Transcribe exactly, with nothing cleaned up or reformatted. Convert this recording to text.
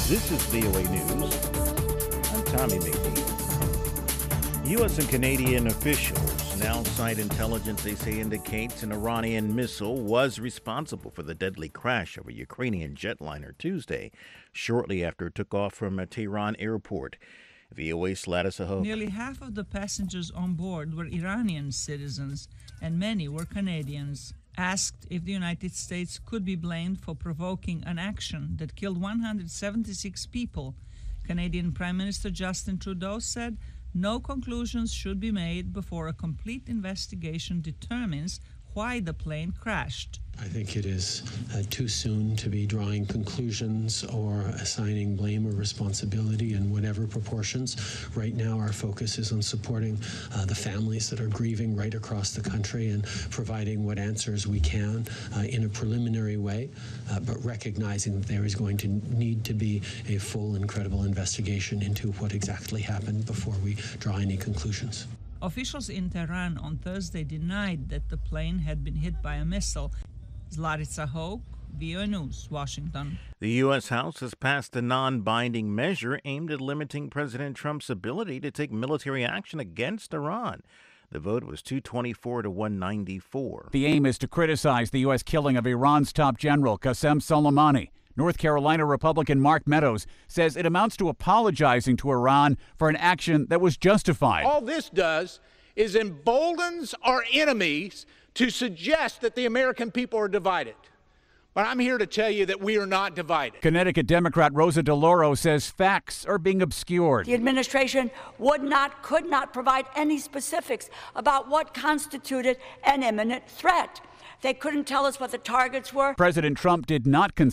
This is V O A News. I'm Tommy McNeil. U S and Canadian officials now cite intelligence they say indicates an Iranian missile was responsible for the deadly crash of a Ukrainian jetliner Tuesday, shortly after it took off from a Tehran airport. V O A's Ladis Ahok. Nearly half of the passengers on board were Iranian citizens, and many were Canadians. Asked if the United States could be blamed for provoking an action that killed one hundred seventy-six people, Canadian Prime Minister Justin Trudeau said no conclusions should be made before a complete investigation determines why the plane crashed. I think it is uh, too soon to be drawing conclusions or assigning blame or responsibility in whatever proportions. Right now, our focus is on supporting uh, the families that are grieving right across the country and providing what answers we can uh, in a preliminary way, uh, but recognizing that there is going to need to be a full and credible investigation into what exactly happened before we draw any conclusions. Officials in Tehran on Thursday denied that the plane had been hit by a missile. Ladis Ahok, V O A News, Washington. The U S. House has passed a non-binding measure aimed at limiting President Trump's ability to take military action against Iran. The vote was two twenty-four to one ninety-four. The aim is to criticize the U S killing of Iran's top general, Qasem Soleimani. North Carolina Republican Mark Meadows says it amounts to apologizing to Iran for an action that was justified. All this does is emboldens our enemies to suggest that the American people are divided. But I'm here to tell you that we are not divided. Connecticut Democrat Rosa DeLauro says facts are being obscured. The administration would not, could not provide any specifics about what constituted an imminent threat. They couldn't tell us what the targets were. President Trump did not consider